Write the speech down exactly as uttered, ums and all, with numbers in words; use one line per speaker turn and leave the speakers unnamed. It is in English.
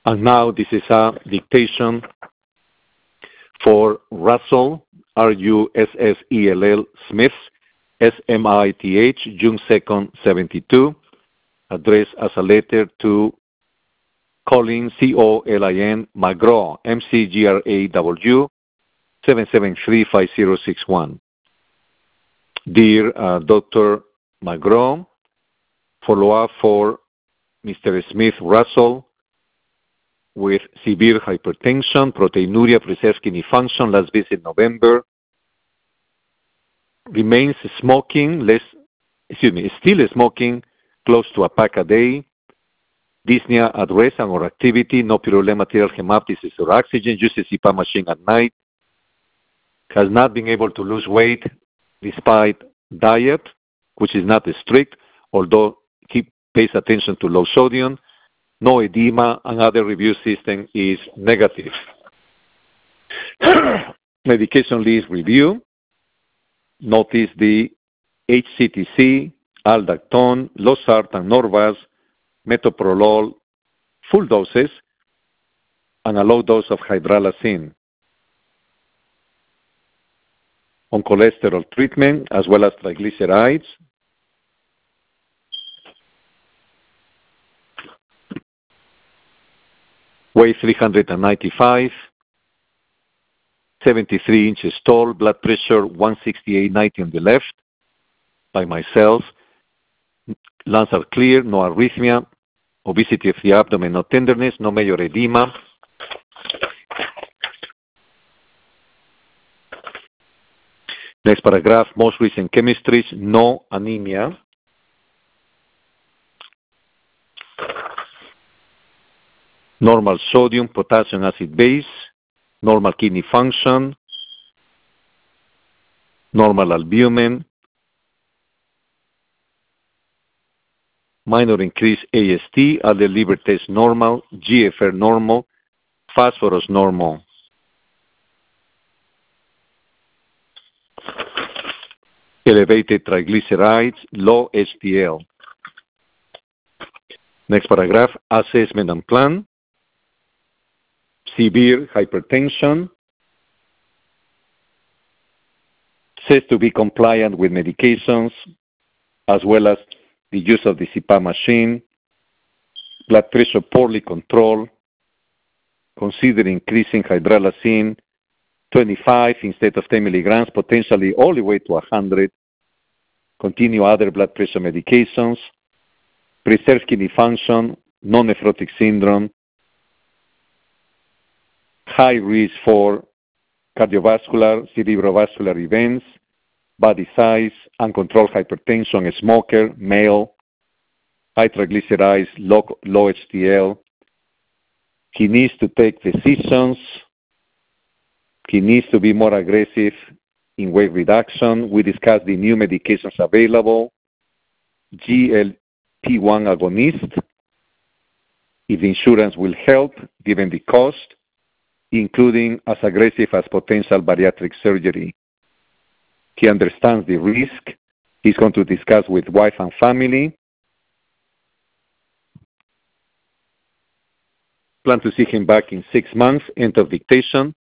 And now this is a dictation for Russell, R U S S E L L, Smith, S M I T H, June second, seventy-two, addressed as a letter to Colin, C O L I N, McGraw, M C G R A W, seven seven three five zero six one. Dear uh, Doctor McGraw, follow-up for Mister Smith Russell with severe hypertension, proteinuria, preserved kidney function, last visit November. Remains smoking, less, excuse me, still smoking, close to a pack a day. Dyspnea at rest and or activity, no pyruvate material hemoptysis or oxygen, uses C PAP machine at night. Has not been able to lose weight despite diet, which is not strict, although he pays attention to low sodium. No edema, and other review system is negative. Medication list review. Notice the H C T C, Aldactone, Losartan, Norvasc, metoprolol, full doses, and a low dose of hydralazine. On cholesterol treatment, as well as triglycerides. Weight three hundred ninety-five, seventy-three inches tall, blood pressure one sixty-eight ninety on the left, by myself. Lungs are clear, no arrhythmia, obesity of the abdomen, no tenderness, no major edema. Next paragraph, most recent chemistries, no anemia. Normal sodium, potassium, acid base, normal kidney function, normal albumin, minor increase A S T, other liver test normal, G F R normal, phosphorus normal. Elevated triglycerides, low H D L. Next paragraph, assessment and plan. Severe hypertension. Says to be compliant with medications, as well as the use of the C PAP machine. Blood pressure poorly controlled. Consider increasing hydralazine, twenty-five instead of ten milligrams, potentially all the way to one hundred. Continue other blood pressure medications. Preserve kidney function, non-nephrotic syndrome. High risk for cardiovascular, cerebrovascular events, body size, uncontrolled hypertension, a smoker, male, high triglycerides, low, low H D L. He needs to take decisions. He needs to be more aggressive in weight reduction. We discussed the new medications available, G L P one agonist, if the insurance will help, given the cost, including as aggressive as potential bariatric surgery. He understands the risk. He's going to discuss with wife and family. Plan to see him back in six months. End of dictation.